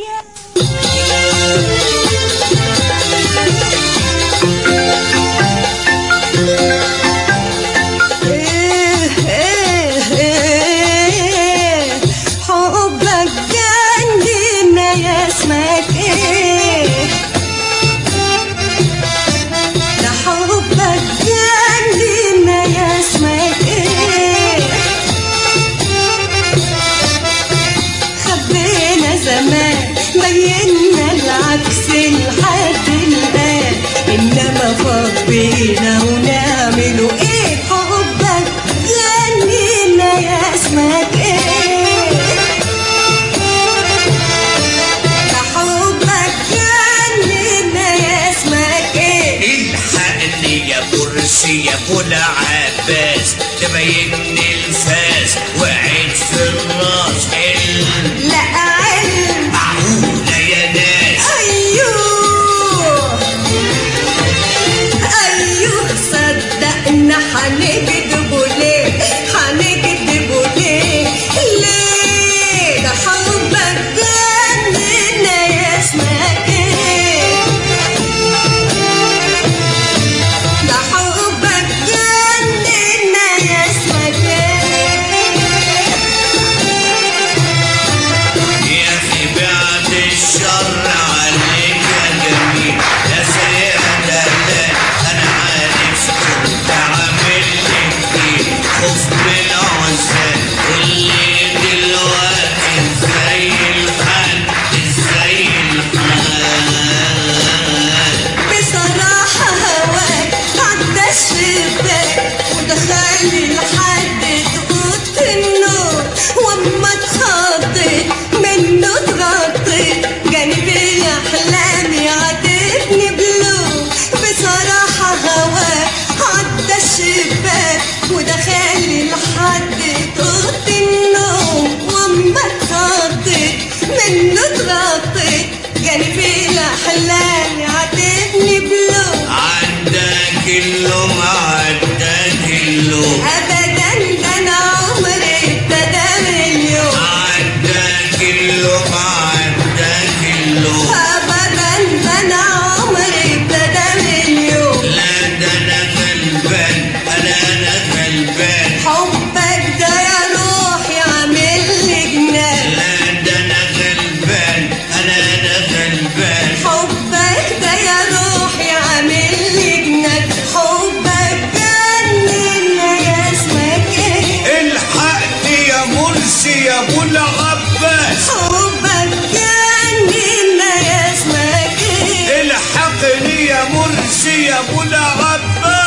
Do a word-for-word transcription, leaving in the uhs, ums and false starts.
بينا العكس لحد الآن، إنما فضينا ونعمله إيه؟ حبك غنينا يا اسمك إيه؟ حبك غنينا يا اسمك إيه؟ الحقني يا مرسي يا ابو العباس، تبين الفاس وعيد في الراس علم. لا علم معقولة يا ناس؟ أيوه أيوه صدقنا حنكدبوا ليه؟ حنكدبوا ليه؟ ليه؟ ده حبك جننا يا اسمك إيه؟ ده حبك جننا يا اسمك إيه؟ يا أخي بعد الشر عليك يا جميل، يا سريع دلال أنا عارف كنت عامل لي كتير، خوف من عزال واللي دلوقتي ازاي الحال ازاي الحال. بصراحة هواك عدى الشباك ودخل لحد تغط النور، واما اتخضيت منه اتغطيت جانبي احلامي عاتبني بلوم. بصراحة هواك عدى الشباك ودخل لحد تغط النوم، واما اتخضيت منه اتغطيت جانبي احلامي عاتبني بلوم. عداك اللوم عداك اللوم ابدا ده انا عمري ابتدى من اليوم. عداك اللوم عداك اللوم ابدا ده انا عمري ابتدى من اليوم. لا ده انا غلبان انا انا غلبان. حبك ده يا روحي عامل لي جنان. لا ده انا غلبان انا انا غلبان. حبك ده يا روحي عامل لي جنان. حبك جننا يا اسمك ايه؟ الحقني يا مرسي يا ابو العباس. حبك جننا يا اسمك ايه؟ الحقني يا مرسي يا ابو العباس.